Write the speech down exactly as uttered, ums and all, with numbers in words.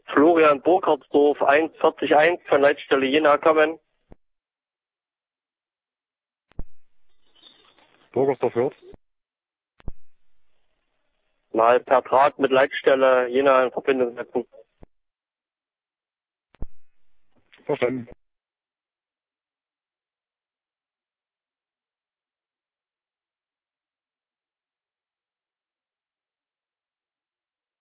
Florian Burkhardsdorf eins vier eins von Leitstelle Jena kommen. Burgersdorf hört. Mal per Draht mit Leitstelle Jena in Verbindung setzen. Verstanden.